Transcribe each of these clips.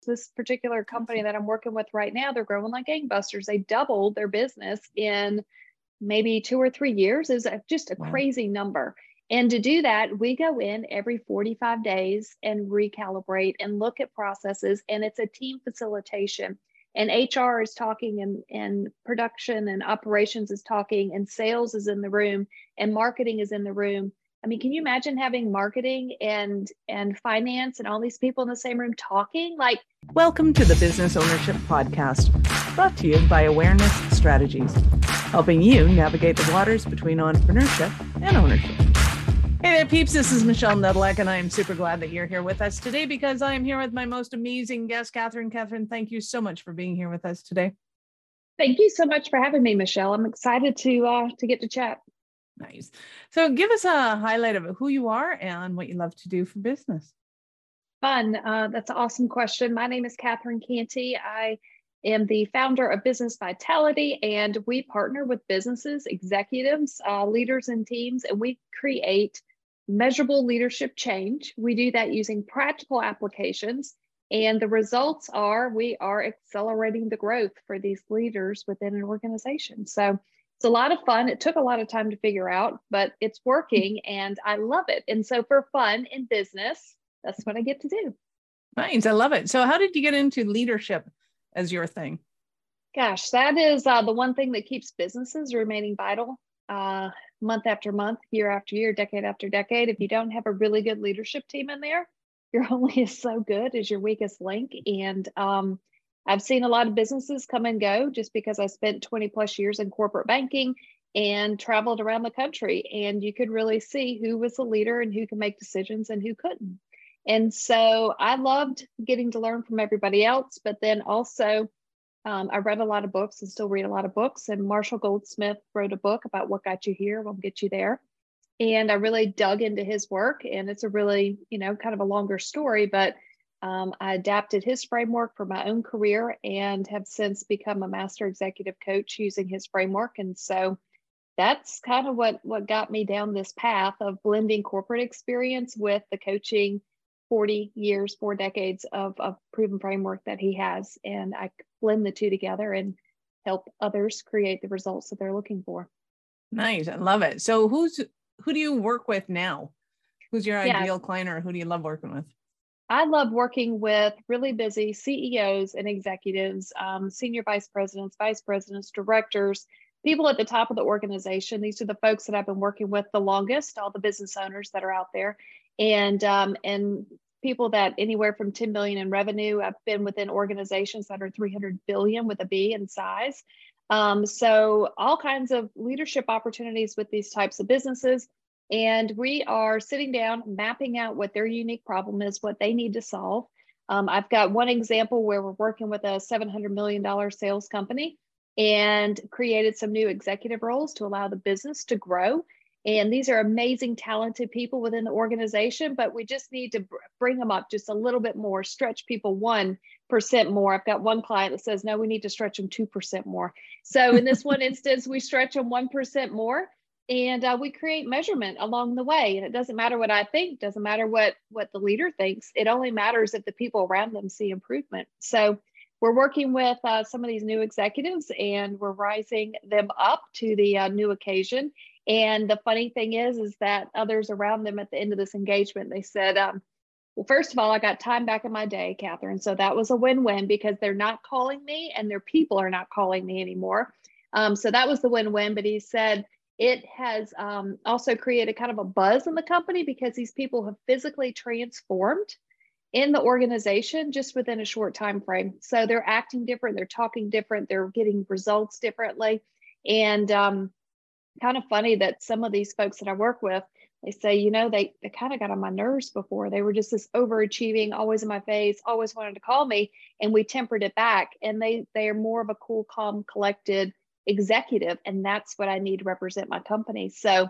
This particular company that I'm working with right now, they're growing like gangbusters. They doubled their business in maybe 2 or 3 years. Is just a crazy number. And to do that, we go in every 45 days and recalibrate and look at processes. And it's a team facilitation. And HR is talking, and production and operations is talking, and sales is in the room, and marketing is in the room. I mean, can you imagine having marketing and finance and all these people in the same room talking? Like, welcome to the Business Ownership Podcast, brought to you by Awareness Strategies, helping you navigate the waters between entrepreneurship and ownership. Hey there, peeps. This is Michelle Nedelec, and I am super glad that you're here with us today because I am here with my most amazing guest, Catherine. Catherine, thank you so much for being here with us today. Thank you so much for having me, Michelle. I'm excited to get to chat. Nice. So give us a highlight of who you are and what you love to do for business. Fun. That's an awesome question. My name is Catherine Canty. I am the founder of Business Vitality, and we partner with businesses, executives, leaders, and teams, and we create measurable leadership change. We do that using practical applications, and the results are we are accelerating the growth for these leaders within an organization. So it's a lot of fun. It took a lot of time to figure out, but it's working and I love it. And so for fun in business, that's what I get to do. Nice. I love it. So how did you get into leadership as your thing? Gosh, that is the one thing that keeps businesses remaining vital month after month, year after year, decade after decade. If you don't have a really good leadership team in there, you're only as so good as your weakest link. And I've seen a lot of businesses come and go just because I spent 20 plus years in corporate banking and traveled around the country, and you could really see who was the leader and who could make decisions and who couldn't. And so I loved getting to learn from everybody else, but then also I read a lot of books and still read a lot of books. And Marshall Goldsmith wrote a book about what got you here won't get you there. And I really dug into his work, and it's a really, kind of a longer story, but I adapted his framework for my own career and have since become a master executive coach using his framework. And so that's kind of what got me down this path of blending corporate experience with the coaching 40 years, 4 decades of proven framework that he has. And I blend the two together and help others create the results that they're looking for. Nice. I love it. So who do you work with now? Who's your ideal client, or who do you love working with? I love working with really busy CEOs and executives, senior vice presidents, directors, people at the top of the organization. These are the folks that I've been working with the longest, all the business owners that are out there, and people that anywhere from 10 billion in revenue. I've been within organizations that are 300 billion with a B in size. So all kinds of leadership opportunities with these types of businesses. And we are sitting down, mapping out what their unique problem is, what they need to solve. I've got one example where we're working with a $700 million sales company and created some new executive roles to allow the business to grow. And these are amazing, talented people within the organization, but we just need to bring them up just a little bit more, stretch people 1% more. I've got one client that says, no, we need to stretch them 2% more. So in this one instance, we stretch them 1% more. And we create measurement along the way. And it doesn't matter what I think, doesn't matter what the leader thinks. It only matters if the people around them see improvement. So we're working with some of these new executives, and we're rising them up to the new occasion. And the funny thing is that others around them at the end of this engagement, they said, well, first of all, I got time back in my day, Catherine. So that was a win-win because they're not calling me and their people are not calling me anymore. So that was the win-win. But he said, it has also created kind of a buzz in the company because these people have physically transformed in the organization just within a short time frame. So they're acting different, they're talking different, they're getting results differently. And kind of funny that some of these folks that I work with, they say, they kind of got on my nerves before. They were just this overachieving, always in my face, always wanted to call me, and we tempered it back. And they are more of a cool, calm, collected executive, and that's what I need to represent my company. So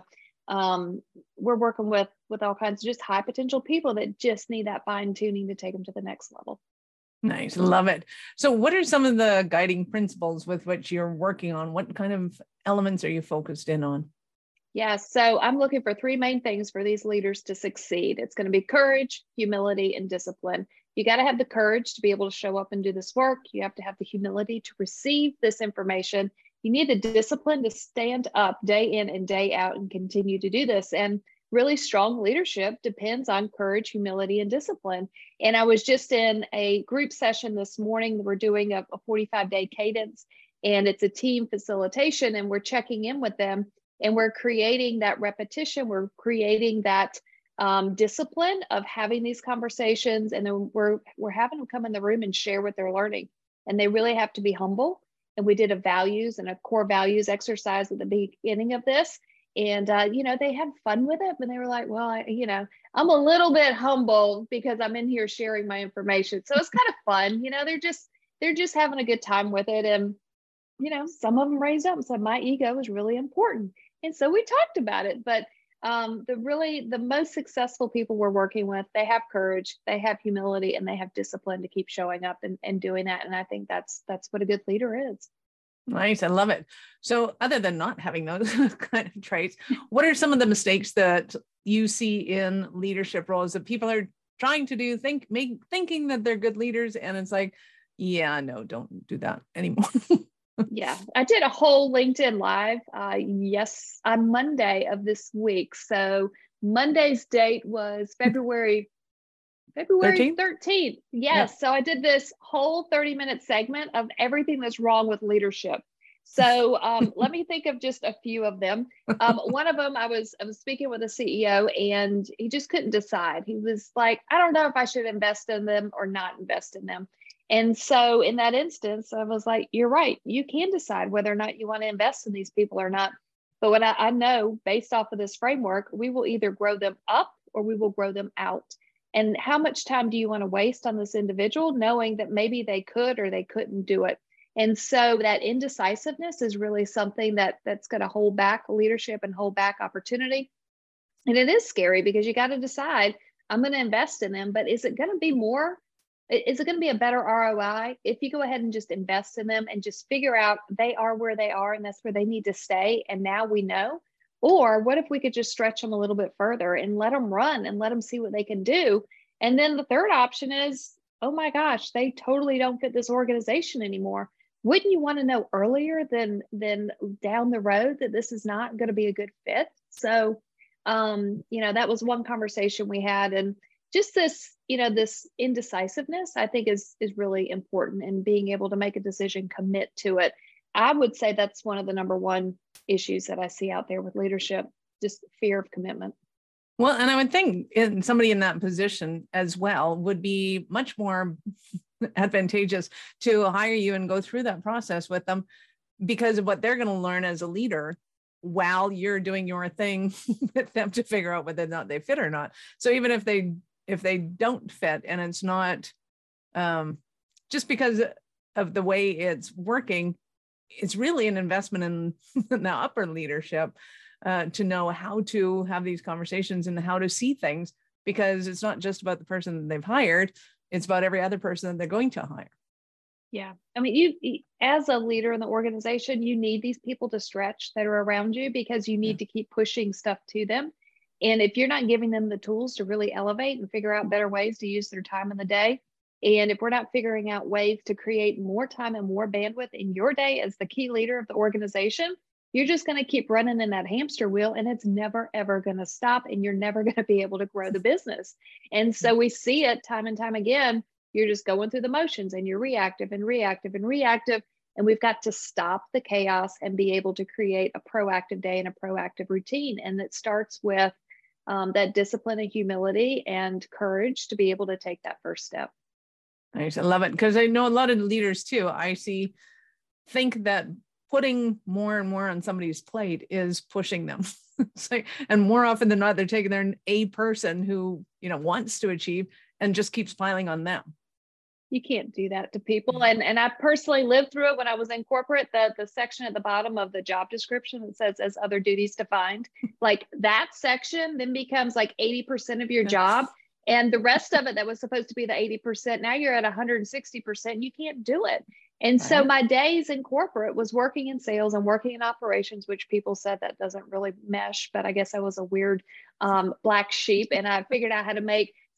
we're working with all kinds of just high potential people that just need that fine tuning to take them to the next level. Nice. Love it. So what are some of the guiding principles with which you're working on? What kind of elements are you focused in on? Yeah, so I'm looking for 3 main things for these leaders to succeed. It's going to be courage, humility, and discipline. you got to have the courage to be able to show up and do this work. You have to have the humility to receive this information. You need the discipline to stand up day in and day out and continue to do this. And really strong leadership depends on courage, humility, and discipline. And I was just in a group session this morning. We're doing a 45-day cadence, and it's a team facilitation, and we're checking in with them, and we're creating that repetition. We're creating that discipline of having these conversations, and then we're having them come in the room and share what they're learning. And they really have to be humble. And we did a values and a core values exercise at the beginning of this. And, they had fun with it, but they were like, well, I'm a little bit humble because I'm in here sharing my information. So it's kind of fun. They're just having a good time with it. And, some of them raised up and said, my ego is really important. And so we talked about it, but the most successful people we're working with, they have courage, they have humility, and they have discipline to keep showing up and doing that. And I think that's what a good leader is. Nice. I love it. So other than not having those kind of traits, what are some of the mistakes that you see in leadership roles that people are trying to do, thinking that they're good leaders? And it's like, yeah, no, don't do that anymore. Yeah, I did a whole LinkedIn Live, on Monday of this week. So Monday's date was February 13th. Yes. Yeah. So I did this whole 30-minute segment of everything that's wrong with leadership. So let me think of just a few of them. One of them, I was speaking with a CEO, and he just couldn't decide. He was like, I don't know if I should invest in them or not invest in them. And so in that instance, I was like, you're right. You can decide whether or not you want to invest in these people or not. But what I know based off of this framework, we will either grow them up or we will grow them out. And how much time do you want to waste on this individual knowing that maybe they could or they couldn't do it? And so that indecisiveness is really something that's going to hold back leadership and hold back opportunity. And it is scary because you got to decide, I'm going to invest in them, but is it going to be more? Is it going to be a better ROI if you go ahead and just invest in them and just figure out they are where they are and that's where they need to stay? And now we know. Or what if we could just stretch them a little bit further and let them run and let them see what they can do? And then the third option is, oh my gosh, they totally don't fit this organization anymore. Wouldn't you want to know earlier than down the road that this is not going to be a good fit? So, that was one conversation we had. And just this, this indecisiveness, I think is really important, and being able to make a decision, commit to it. I would say that's one of the number one issues that I see out there with leadership, just fear of commitment. Well, and I would think somebody in that position as well would be much more advantageous to hire you and go through that process with them, because of what they're going to learn as a leader while you're doing your thing with them to figure out whether or not they fit or not. So even if they don't fit, and it's not just because of the way it's working, it's really an investment in the upper leadership to know how to have these conversations and how to see things, because it's not just about the person that they've hired, it's about every other person that they're going to hire. Yeah. I mean, you as a leader in the organization, you need these people to stretch that are around you, because you need to keep pushing stuff to them. And if you're not giving them the tools to really elevate and figure out better ways to use their time in the day, and if we're not figuring out ways to create more time and more bandwidth in your day as the key leader of the organization, you're just going to keep running in that hamster wheel, and it's never, ever going to stop, and you're never going to be able to grow the business. And so we see it time and time again. You're just going through the motions, and you're reactive and reactive and reactive. And we've got to stop the chaos and be able to create a proactive day and a proactive routine. And it starts with that discipline and humility and courage to be able to take that first step. Nice. I love it, because I know a lot of leaders too, think that putting more and more on somebody's plate is pushing them. And more often than not, they're taking their A person who, wants to achieve and just keeps piling on them. You can't do that to people. And I personally lived through it when I was in corporate, the section at the bottom of the job description that says as other duties defined, like that section then becomes like 80% of your job. And the rest of it that was supposed to be the 80%, now you're at 160%, you can't do it. And so my days in corporate was working in sales and working in operations, which people said that doesn't really mesh, but I guess I was a weird black sheep, and I figured out how to make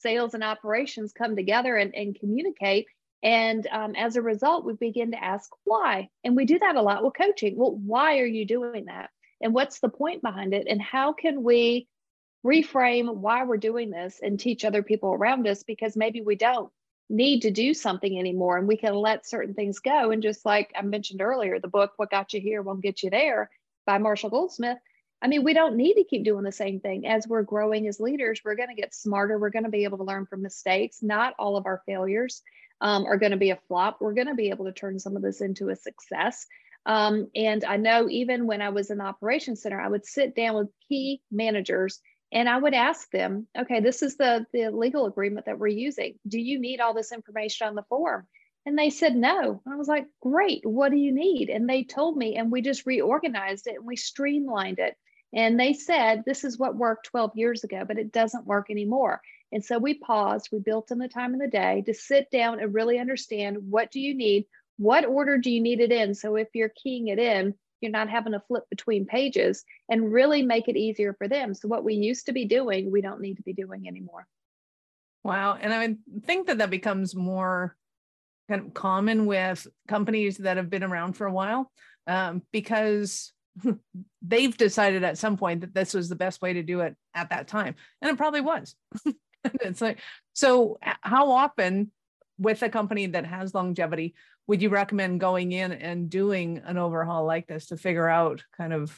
sales and operations come together and communicate. And as a result, we begin to ask why. And we do that a lot with coaching. Well, why are you doing that? And what's the point behind it? And how can we reframe why we're doing this and teach other people around us? Because maybe we don't need to do something anymore and we can let certain things go. And just like I mentioned earlier, the book, What Got You Here Won't Get You There by Marshall Goldsmith. I mean, we don't need to keep doing the same thing. As we're growing as leaders, we're going to get smarter. We're going to be able to learn from mistakes. Not all of our failures are going to be a flop. We're going to be able to turn some of this into a success. And I know even when I was in the operations center, I would sit down with key managers and I would ask them, okay, this is the legal agreement that we're using. Do you need all this information on the form? And they said no. I was like, great, what do you need? And they told me, and we just reorganized it and we streamlined it. And they said, this is what worked 12 years ago, but it doesn't work anymore. And so we paused, we built in the time of the day to sit down and really understand, what do you need? What order do you need it in? So if you're keying it in, you're not having to flip between pages, and really make it easier for them. So what we used to be doing, we don't need to be doing anymore. Wow. And I think that becomes more kind of common with companies that have been around for a while, because they've decided at some point that this was the best way to do it at that time. And it probably was. It's like, so how often with a company that has longevity would you recommend going in and doing an overhaul like this to figure out kind of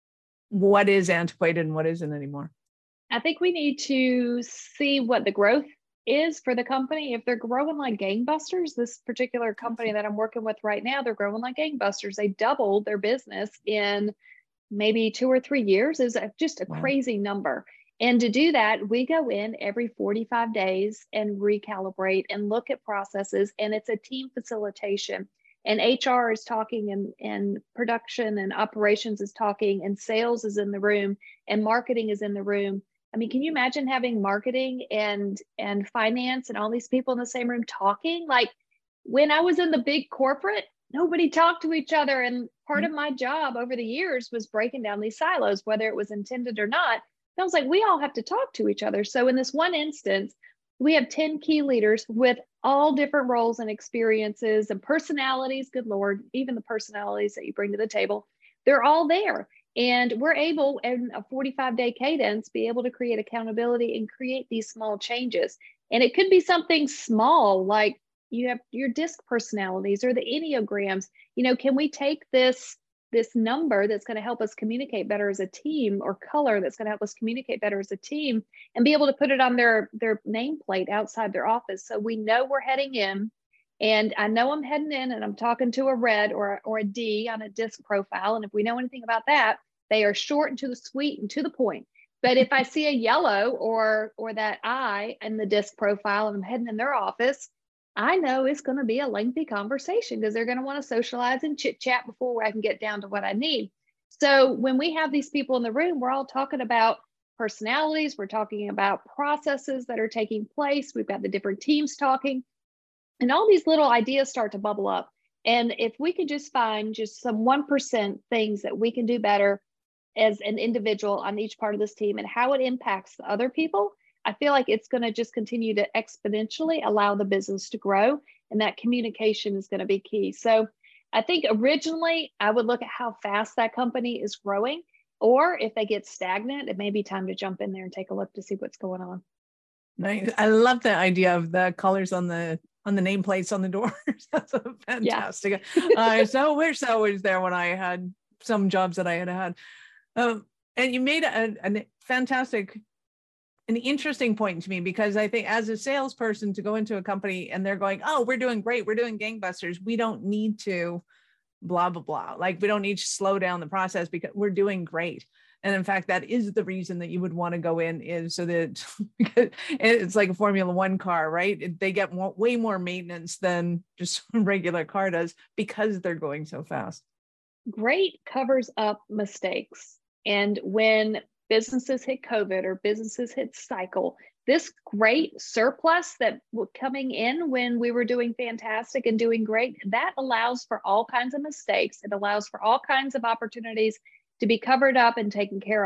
what is antiquated and what isn't anymore? I think we need to see what the growth is for the company. If they're growing like gangbusters, this particular company that I'm working with right now, they're growing like gangbusters. They doubled their business in maybe 2 or 3 years. Is just a crazy number. And to do that, we go in every 45 days and recalibrate and look at processes. And it's a team facilitation. And HR is talking, and production and operations is talking, and sales is in the room, and marketing is in the room. I mean, can you imagine having marketing and finance and all these people in the same room talking? Like when I was in the big corporate, nobody talked to each other. And part of my job over the years was breaking down these silos, whether it was intended or not. And I was like, we all have to talk to each other. So in this one instance, we have 10 key leaders with all different roles and experiences and personalities. Good Lord, even the personalities that you bring to the table, they're all there. And we're able, in a 45-day cadence, be able to create accountability and create these small changes. And it could be something small, like you have your DISC personalities or the Enneagrams. You know, can we take this number that's going to help us communicate better as a team, or color that's going to help us communicate better as a team, and be able to put it on their nameplate outside their office, so we know we're heading in. And I know I'm heading in and I'm talking to a red or a D on a DISC profile. And if we know anything about that, they are short and to the sweet and to the point. But if I see a yellow or that I in the DISC profile and I'm heading in their office, I know it's going to be a lengthy conversation, because they're going to want to socialize and chit chat before I can get down to what I need. So when we have these people in the room, we're all talking about personalities. We're talking about processes that are taking place. We've got the different teams talking, and all these little ideas start to bubble up. And if we could just find just some 1% things that we can do better as an individual on each part of this team and how it impacts the other people, I feel like it's going to just continue to exponentially allow the business to grow, and that communication is going to be key. So I think originally I would look at how fast that company is growing, or if they get stagnant, it may be time to jump in there and take a look to see what's going on. Nice. I love the idea of the colors on the nameplates on the doors. That's fantastic. Yeah. So wish that was there when I had some jobs that I had. And you made a fantastic, an interesting point to me, because I think as a salesperson, to go into a company and they're going, oh, we're doing great, we're doing gangbusters, we don't need to blah, blah, blah. Like we don't need to slow down the process because we're doing great. And in fact, that is the reason that you would want to go in, is so that it's like a Formula One car, right? They get way more maintenance than just a regular car does, because they're going so fast. Great covers up mistakes. And when businesses hit COVID or businesses hit cycle, this great surplus that was coming in when we were doing fantastic and doing great, that allows for all kinds of mistakes. It allows for all kinds of opportunities to be covered up and taken care of.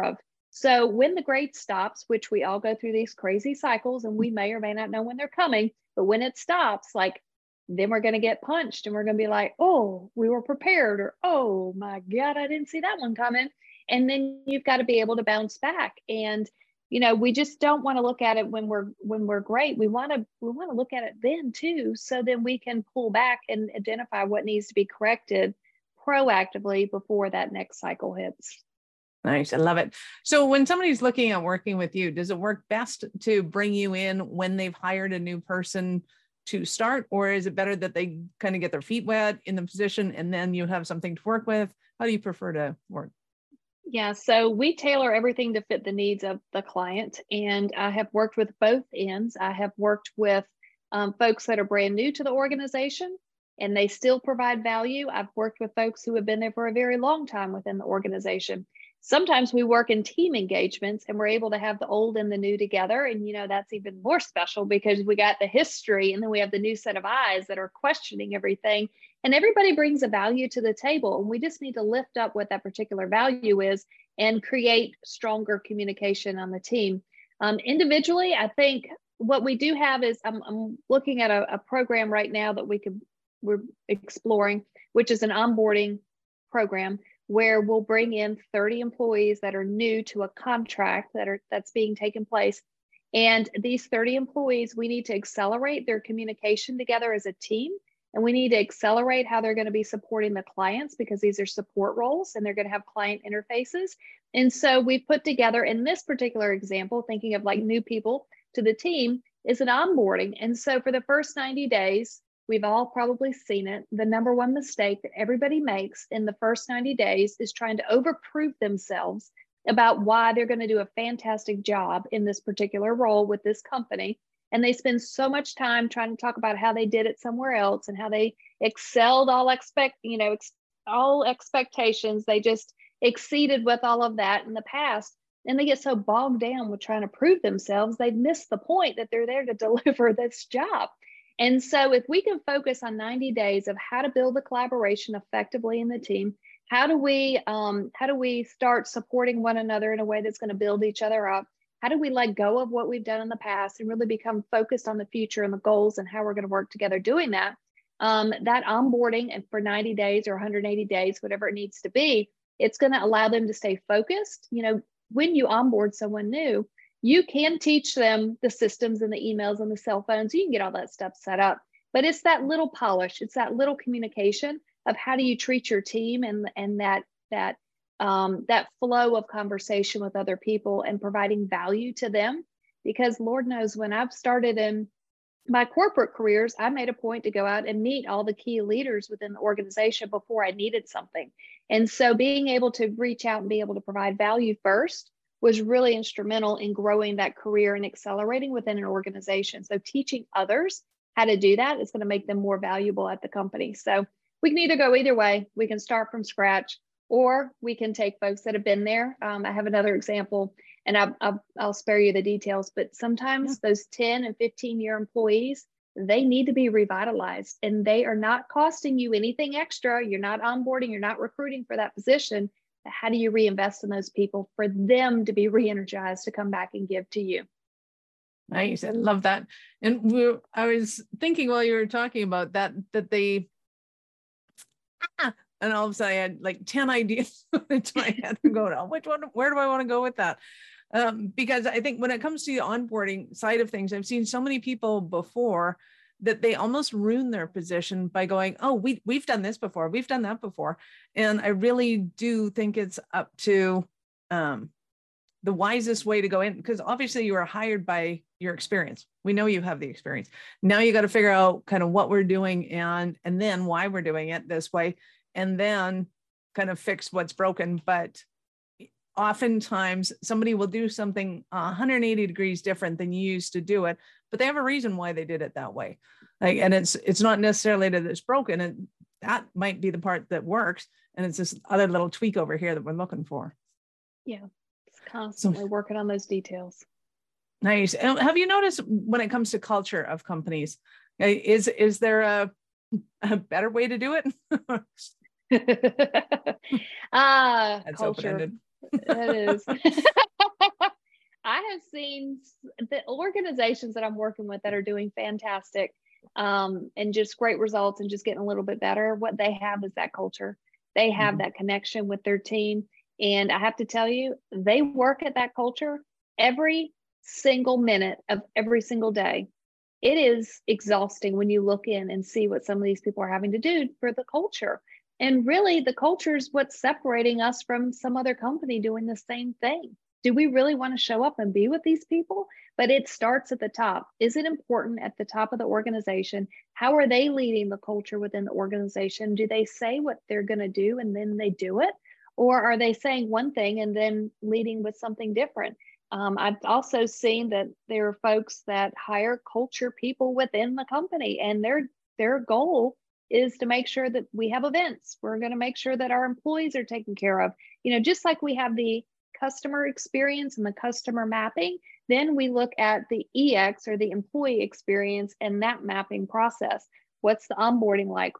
So when the grade stops, which we all go through these crazy cycles and we may or may not know when they're coming, but when it stops, like, then we're going to get punched and we're going to be like, oh, we were prepared, or, oh my God, I didn't see that one coming. And then you've got to be able to bounce back. And, we just don't want to look at it when we're great. We want to look at it then too. So then we can pull back and identify what needs to be corrected proactively before that next cycle hits. Nice. I love it. So when somebody's looking at working with you, does it work best to bring you in when they've hired a new person to start, or is it better that they kind of get their feet wet in the position and then you have something to work with? How do you prefer to work? Yeah, so we tailor everything to fit the needs of the client. And I have worked with both ends. I have worked with folks that are brand new to the organization and they still provide value. I've worked with folks who have been there for a very long time within the organization. Sometimes we work in team engagements and we're able to have the old and the new together. And, that's even more special because we got the history and then we have the new set of eyes that are questioning everything. And everybody brings a value to the table. And we just need to lift up what that particular value is and create stronger communication on the team. Individually, I think what we do have is I'm looking at a program right now that we're exploring, which is an onboarding program where we'll bring in 30 employees that are new to a contract that's being taken place. And these 30 employees, we need to accelerate their communication together as a team. And we need to accelerate how they're going to be supporting the clients because these are support roles and they're going to have client interfaces. And so we've put together in this particular example, thinking of like new people to the team, is an onboarding. And so for the first 90 days, we've all probably seen it. The number one mistake that everybody makes in the first 90 days is trying to overprove themselves about why they're going to do a fantastic job in this particular role with this company. And they spend so much time trying to talk about how they did it somewhere else and how they excelled all expectations. They just exceeded with all of that in the past. And they get so bogged down with trying to prove themselves, they miss the point that they're there to deliver this job. And so if we can focus on 90 days of how to build the collaboration effectively in the team, how do we start supporting one another in a way that's going to build each other up? How do we let go of what we've done in the past and really become focused on the future and the goals and how we're going to work together doing that? That onboarding and for 90 days or 180 days, whatever it needs to be, it's going to allow them to stay focused. When you onboard someone new, you can teach them the systems and the emails and the cell phones. You can get all that stuff set up, but it's that little polish. It's that little communication of how do you treat your team and that flow of conversation with other people and providing value to them. Because Lord knows when I've started in my corporate careers, I made a point to go out and meet all the key leaders within the organization before I needed something. And so being able to reach out and be able to provide value first was really instrumental in growing that career and accelerating within an organization. So teaching others how to do that is going to make them more valuable at the company. So we can either go either way. We can start from scratch, or we can take folks that have been there. I have another example, and I'll spare you the details, but sometimes those 10 and 15-year employees, they need to be revitalized, and they are not costing you anything extra. You're not onboarding, you're not recruiting for that position. How do you reinvest in those people for them to be re-energized to come back and give to you? Nice. I love that. And I was thinking while you were talking about that they, and all of a sudden I had like 10 ideas into my head and going, oh, which one, where do I want to go with that? Because I think when it comes to the onboarding side of things, I've seen so many people before that they almost ruin their position by going, oh, we've done this before, we've done that before. And I really do think it's up to the wisest way to go in, because obviously you are hired by your experience. We know you have the experience. Now you got to figure out kind of what we're doing and then why we're doing it this way, and then kind of fix what's broken. But oftentimes somebody will do something 180 degrees different than you used to do it, but they have a reason why they did it that way. And it's not necessarily that it's broken, and that might be the part that works. And it's this other little tweak over here that we're looking for. Yeah, it's constantly working on those details. Nice. And have you noticed when it comes to culture of companies, is there a better way to do it? Culture. It is. I have seen the organizations that I'm working with that are doing fantastic, and just great results and just getting a little bit better. What they have is that culture. They have that connection with their team. And I have to tell you, they work at that culture every single minute of every single day. It is exhausting when you look in and see what some of these people are having to do for the culture. And really, the culture is what's separating us from some other company doing the same thing. Do we really want to show up and be with these people? But it starts at the top. Is it important at the top of the organization? How are they leading the culture within the organization? Do they say what they're going to do and then they do it? Or are they saying one thing and then leading with something different? I've also seen that there are folks that hire culture people within the company, and their goal is to make sure that we have events. We're going to make sure that our employees are taken care of. You know, just like we have the customer experience and the customer mapping, then we look at the EX, or the employee experience, and that mapping process. What's the onboarding like?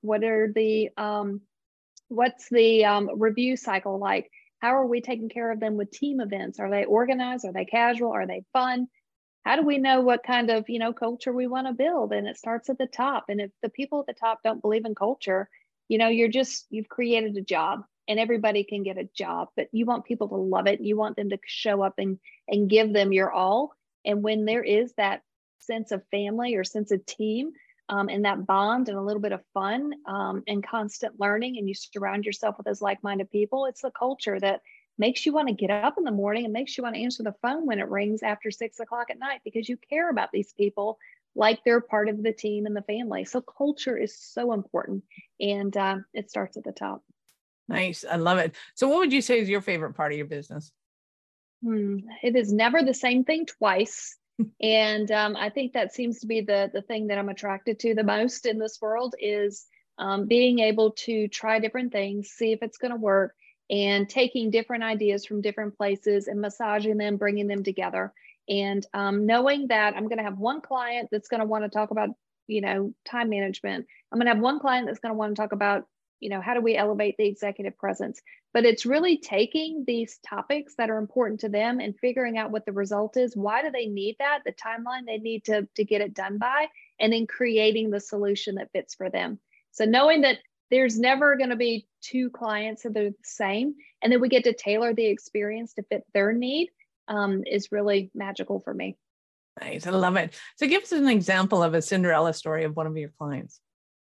What's the review cycle like? How are we taking care of them with team events? Are they organized? Are they casual? Are they fun? How do we know what kind of, culture we want to build? And it starts at the top. And if the people at the top don't believe in culture, you've created a job, and everybody can get a job, but you want people to love it. You want them to show up and give them your all. And when there is that sense of family or sense of team, and that bond and a little bit of fun, and constant learning, and you surround yourself with those like-minded people, it's the culture that makes you want to get up in the morning and makes you want to answer the phone when it rings after 6 o'clock at night, because you care about these people like they're part of the team and the family. So culture is so important, and it starts at the top. Nice. I love it. So what would you say is your favorite part of your business? It is never the same thing twice. And I think that seems to be the thing that I'm attracted to the most in this world, is being able to try different things, see if it's going to work, and taking different ideas from different places and massaging them, bringing them together. And knowing that I'm going to have one client that's going to want to talk about, time management. I'm going to have one client that's going to want to talk about, how do we elevate the executive presence? But it's really taking these topics that are important to them and figuring out what the result is. Why do they need that? The timeline they need to get it done by, and then creating the solution that fits for them. So knowing that there's never going to be two clients that are the same, and then we get to tailor the experience to fit their need, is really magical for me. Nice. I love it. So give us an example of a Cinderella story of one of your clients.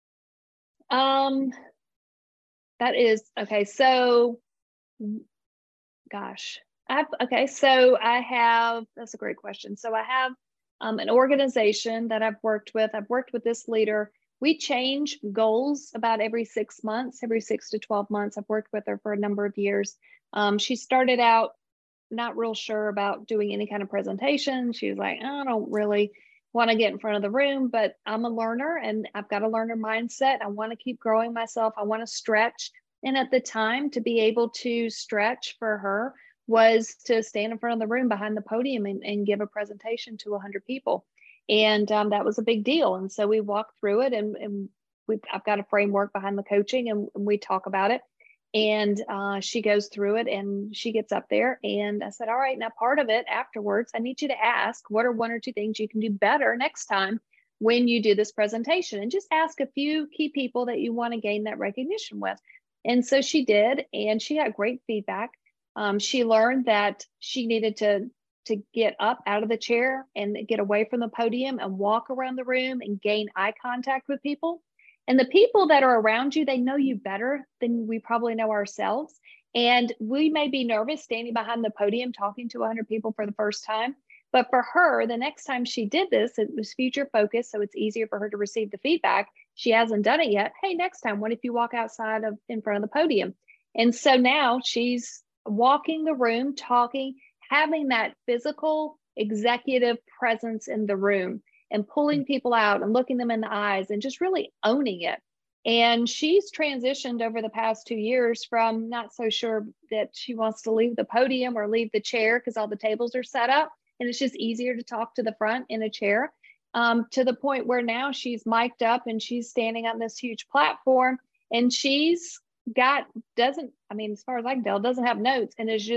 That is, okay. So, gosh, that's a great question. So I have an organization that I've worked with. I've worked with this leader. We change goals about every 6 months, every 6 to 12 months. I've worked with her for a number of years. She started out not real sure about doing any kind of presentation. She was like, I don't really want to get in front of the room, but I'm a learner and I've got a learner mindset. I want to keep growing myself. I want to stretch. And at the time, to be able to stretch for her was to stand in front of the room behind the podium and give a presentation to 100 people. And that was a big deal. And so we walked through it, and I've got a framework behind the coaching, and we talk about it. And she goes through it and she gets up there, and I said, all right, now part of it afterwards, I need you to ask, what are one or two things you can do better next time when you do this presentation? And just ask a few key people that you want to gain that recognition with. And so she did, and she got great feedback. She learned that she needed to get up out of the chair and get away from the podium and walk around the room and gain eye contact with people. And the people that are around you, they know you better than we probably know ourselves. And we may be nervous standing behind the podium talking to 100 people for the first time. But for her, the next time she did this, it was future focused. So it's easier for her to receive the feedback. She hasn't done it yet. Hey, next time, what if you walk outside in front of the podium? And so now she's walking the room, talking, having that physical executive presence in the room, and pulling people out and looking them in the eyes and just really owning it. And she's transitioned over the past 2 years from not so sure that she wants to leave the podium or leave the chair because all the tables are set up and it's just easier to talk to the front in a chair, to the point where now she's mic'd up and she's standing on this huge platform, and as far as I can tell, doesn't have notes and is just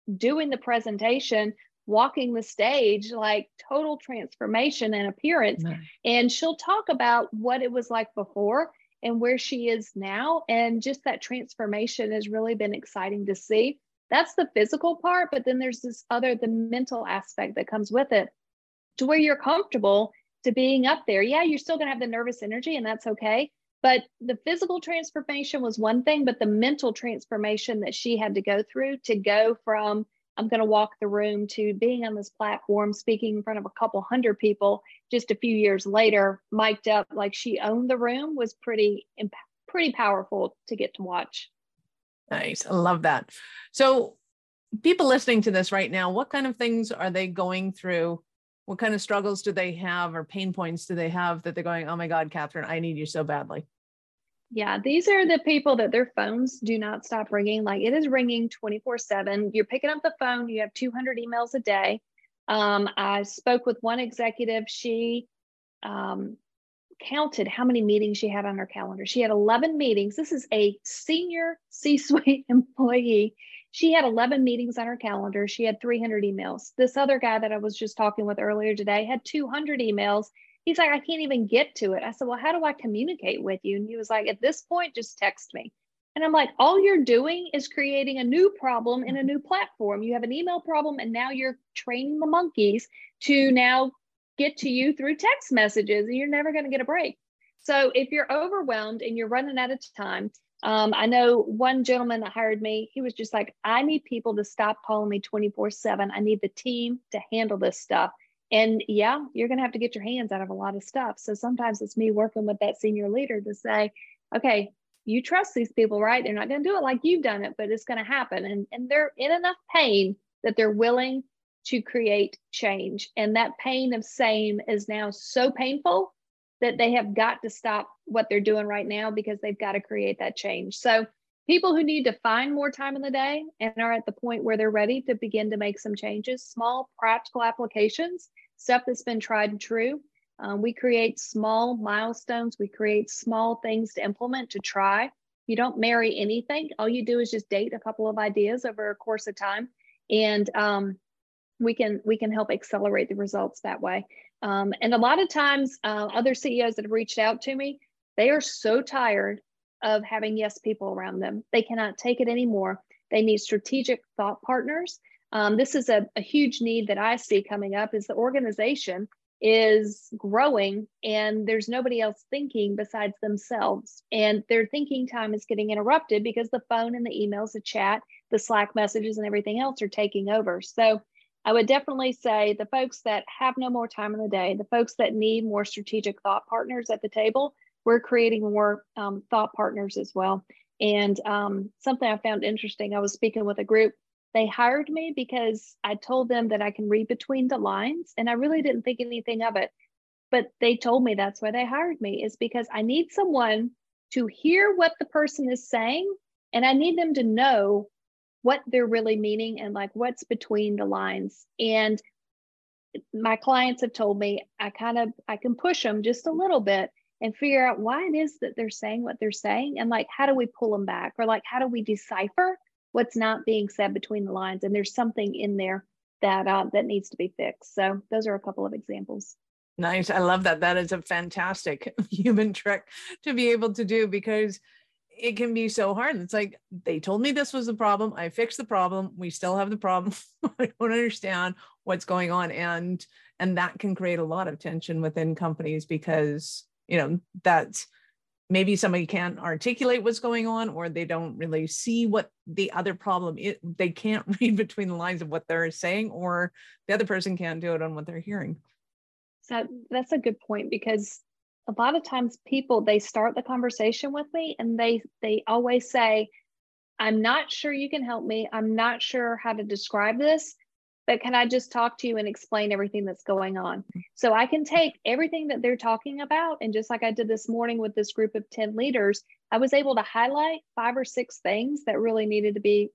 doing the presentation, walking the stage, like total transformation and appearance. Nice. And she'll talk about what it was like before and where she is now. And just that transformation has really been exciting to see. That's the physical part, but then there's the mental aspect that comes with it, to where you're comfortable to being up there. Yeah, you're still gonna have the nervous energy, and that's okay. But the physical transformation was one thing, but the mental transformation that she had to go through to go from, I'm going to walk the room, to being on this platform, speaking in front of a couple hundred people just a few years later, mic'd up like she owned the room, was pretty powerful to get to watch. Nice. I love that. So people listening to this right now, what kind of things are they going through? What kind of struggles do they have, or pain points do they have that they're going, oh my God, Catherine, I need you so badly? Yeah, these are the people that their phones do not stop ringing. Like, it is ringing 24/7. You're picking up the phone. You have 200 emails a day. I spoke with one executive. She counted how many meetings she had on her calendar. She had 11 meetings. This is a senior C-suite employee. She had 11 meetings on her calendar. She had 300 emails. This other guy that I was just talking with earlier today had 200 emails. He's like, I can't even get to it. I said, well, how do I communicate with you? And he was like, at this point, just text me. And I'm like, all you're doing is creating a new problem in a new platform. You have an email problem, and now you're training the monkeys to now get to you through text messages, and you're never going to get a break. So if you're overwhelmed and you're running out of time, I know one gentleman that hired me, he was just like, I need people to stop calling me 24/7. I need the team to handle this stuff. And yeah, you're going to have to get your hands out of a lot of stuff. So sometimes it's me working with that senior leader to say, okay, you trust these people, right? They're not going to do it like you've done it, but it's going to happen. And they're in enough pain that they're willing to create change. And that pain of same is now so painful that they have got to stop what they're doing right now, because they've got to create that change. So people who need to find more time in the day and are at the point where they're ready to begin to make some changes, small practical applications, stuff that's been tried and true. We create small milestones. We create small things to implement, to try. You don't marry anything. All you do is just date a couple of ideas over a course of time. And we can help accelerate the results that way. And a lot of times, other CEOs that have reached out to me, they are so tired of having yes people around them. They cannot take it anymore. They need strategic thought partners. This is a huge need that I see coming up, is the organization is growing and there's nobody else thinking besides themselves. And their thinking time is getting interrupted because the phone and the emails, the chat, the Slack messages and everything else are taking over. So I would definitely say the folks that have no more time in the day, the folks that need more strategic thought partners at the table, we're creating more thought partners as well. And something I found interesting, I was speaking with a group. They hired me because I told them that I can read between the lines, and I really didn't think anything of it. But they told me that's why they hired me, is because I need someone to hear what the person is saying, and I need them to know what they're really meaning and like what's between the lines. And my clients have told me I can push them just a little bit and figure out why it is that they're saying what they're saying, and like, how do we pull them back, or like, how do we decipher what's not being said between the lines? And there's something in there that that needs to be fixed. So those are a couple of examples. Nice. I love that. That is a fantastic human trick to be able to do, because it can be so hard. It's like, they told me this was the problem. I fixed the problem. We still have the problem. I don't understand what's going on. And that can create a lot of tension within companies, because, that's maybe somebody can't articulate what's going on, or they don't really see what the other problem is. They can't read between the lines of what they're saying, or the other person can't do it on what they're hearing. So that's a good point, because a lot of times people, they start the conversation with me and they always say, I'm not sure you can help me. I'm not sure how to describe this, but can I just talk to you and explain everything that's going on? So I can take everything that they're talking about, and just like I did this morning with this group of 10 leaders, I was able to highlight 5 or 6 things that really needed to be,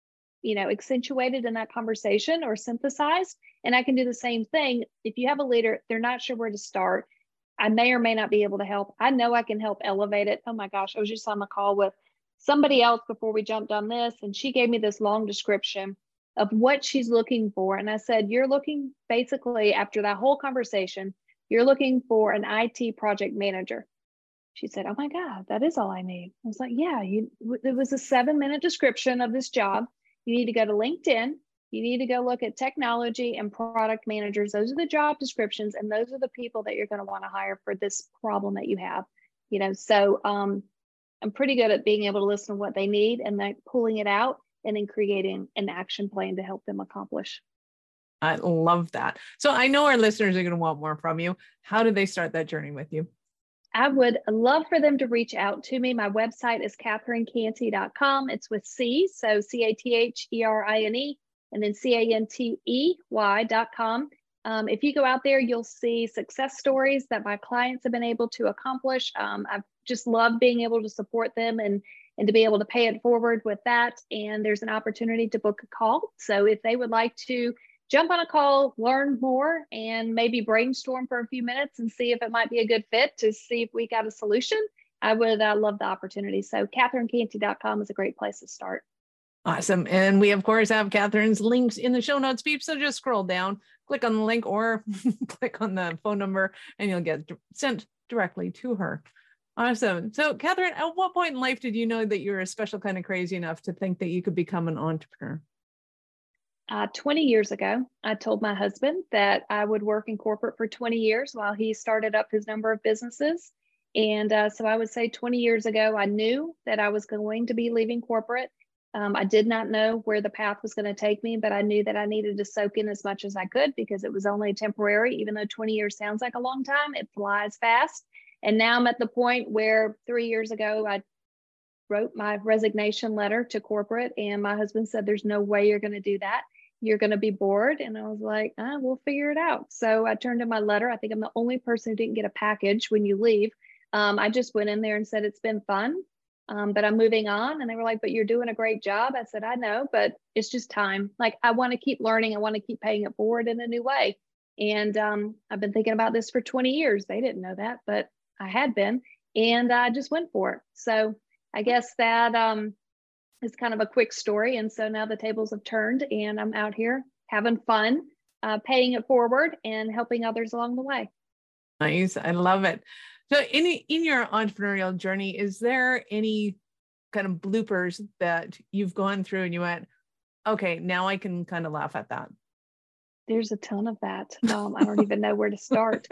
accentuated in that conversation or synthesized. And I can do the same thing. If you have a leader, they're not sure where to start, I may or may not be able to help. I know I can help elevate it. Oh my gosh, I was just on a call with somebody else before we jumped on this, and she gave me this long description of what she's looking for. And I said, you're looking basically, after that whole conversation, you're looking for an IT project manager. She said, oh my God, that is all I need. I was like, yeah, it was a 7-minute description of this job. You need to go to LinkedIn. You need to go look at technology and product managers. Those are the job descriptions, and those are the people that you're going to want to hire for this problem that you have. So I'm pretty good at being able to listen to what they need and then pulling it out and then creating an action plan to help them accomplish. I love that. So I know our listeners are going to want more from you. How did they start that journey with you? I would love for them to reach out to me. My website is CatherineCanty.com. It's with C, so CATHERINE, and then CANTEY.com. If you go out there, you'll see success stories that my clients have been able to accomplish. I've just loved being able to support them and to be able to pay it forward with that. And there's an opportunity to book a call. So if they would like to jump on a call, learn more, and maybe brainstorm for a few minutes and see if it might be a good fit to see if we got a solution, I would love the opportunity. So CatherineCanty.com is a great place to start. Awesome. And we, of course, have Catherine's links in the show notes, peeps. So just scroll down, click on the link, or click on the phone number, and you'll get sent directly to her. Awesome. So Catherine, at what point in life did you know that you were a special kind of crazy enough to think that you could become an entrepreneur? 20 years ago, I told my husband that I would work in corporate for 20 years while he started up his number of businesses. And so I would say 20 years ago, I knew that I was going to be leaving corporate. I did not know where the path was going to take me, but I knew that I needed to soak in as much as I could because it was only temporary. Even though 20 years sounds like a long time, it flies fast. And now I'm at the point where 3 years ago, I wrote my resignation letter to corporate, and my husband said, there's no way you're going to do that. You're going to be bored. And I was like, we'll figure it out. So I turned in my letter. I think I'm the only person who didn't get a package when you leave. I just went in there and said, it's been fun, but I'm moving on. And they were like, but you're doing a great job. I said, I know, but it's just time. Like, I want to keep learning. I want to keep paying it forward in a new way. And I've been thinking about this for 20 years. They didn't know that, but I had been, and I just went for it. So I guess that it's kind of a quick story. And so now the tables have turned, and I'm out here having fun, paying it forward and helping others along the way. Nice. I love it. So in your entrepreneurial journey, is there any kind of bloopers that you've gone through and you went, okay, now I can kind of laugh at that? There's a ton of that. I don't even know where to start.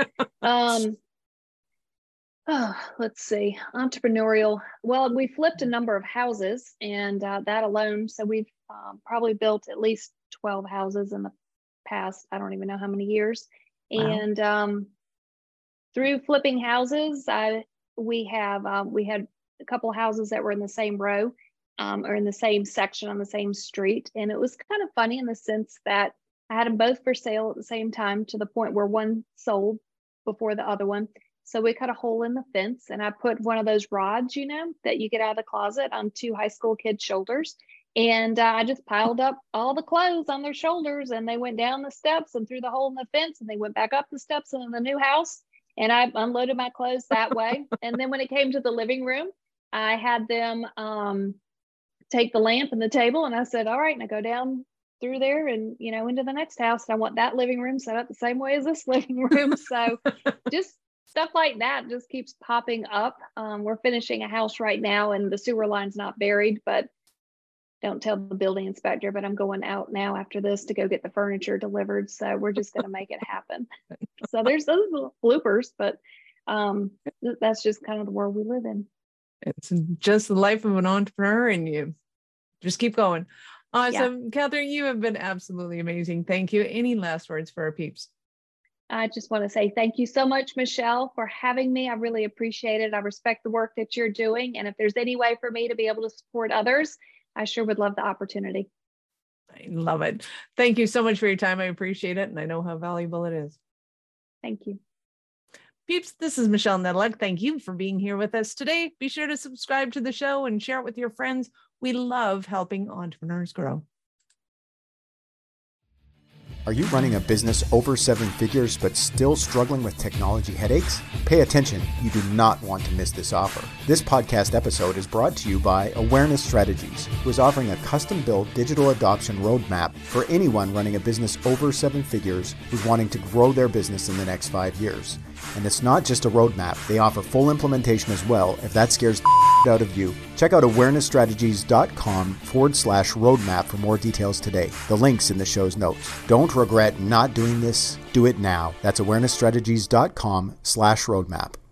Let's see, entrepreneurial. Well, we flipped a number of houses, and that alone, so we've probably built at least 12 houses in the past, I don't even know how many years. Wow. And through flipping houses, we had a couple houses that were in the same row or in the same section on the same street. And it was kind of funny in the sense that I had them both for sale at the same time, to the point where one sold before the other one. So we cut a hole in the fence, and I put one of those rods, that you get out of the closet, on 2 high school kids' shoulders. And I just piled up all the clothes on their shoulders, and they went down the steps and through the hole in the fence, and they went back up the steps into the new house. And I unloaded my clothes that way. And then when it came to the living room, I had them take the lamp and the table, and I said, all right, now go down through there and, into the next house. And I want that living room set up the same way as this living room. So just stuff like that just keeps popping up. We're finishing a house right now, and the sewer line's not buried, but don't tell the building inspector, but I'm going out now after this to go get the furniture delivered. So we're just going to make it happen. So there's those little bloopers, but that's just kind of the world we live in. It's just the life of an entrepreneur, and you just keep going. Awesome. Yeah. Catherine, you have been absolutely amazing. Thank you. Any last words for our peeps? I just want to say thank you so much, Michelle, for having me. I really appreciate it. I respect the work that you're doing. And if there's any way for me to be able to support others, I sure would love the opportunity. I love it. Thank you so much for your time. I appreciate it. And I know how valuable it is. Thank you. Peeps, this is Michelle Nedelec. Thank you for being here with us today. Be sure to subscribe to the show and share it with your friends. We love helping entrepreneurs grow. Are you running a business over 7 figures but still struggling with technology headaches? Pay attention, you do not want to miss this offer. This podcast episode is brought to you by Awareness Strategies, who is offering a custom-built digital adoption roadmap for anyone running a business over 7 figures who's wanting to grow their business in the next 5 years. And it's not just a roadmap, they offer full implementation as well if that scares the out of you. Check out awarenessstrategies.com/roadmap for more details today. The link's in the show's notes. Don't regret not doing this. Do it now. That's awarenessstrategies.com/roadmap.